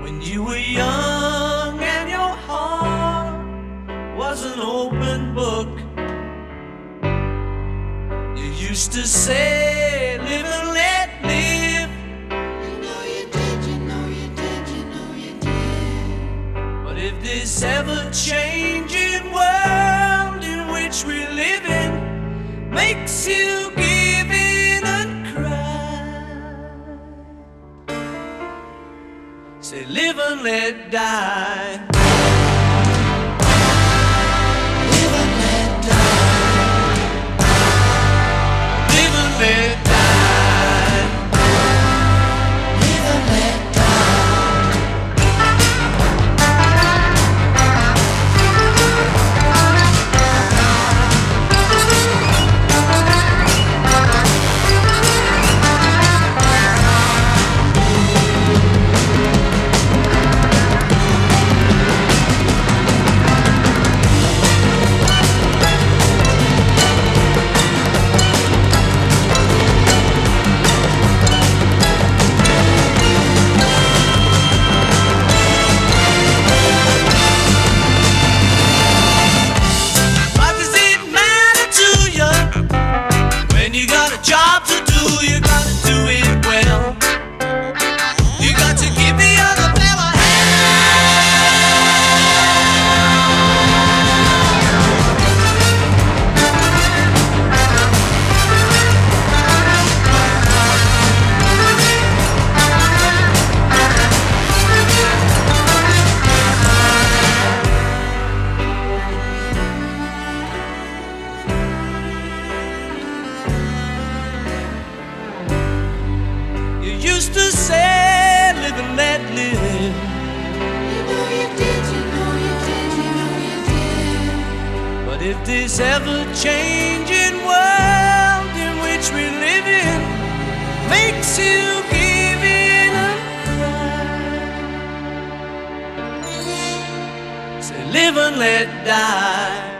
when you were young and your heart was an open book. You used to say, live and let live. You know you did, you know you did, you know you did. But if this ever-changing world in which we live in makes you give in and cry, say live and let die. Live and let die. Live and let die. Live and let die. What does it matter to you when you got a job to do? You gotta do it well. You got to give the other fella You used to say, live and let live. You know you did, you know you did, you know you did. But if this ever-changing world in which we live in makes you give in and cry, say live and let die.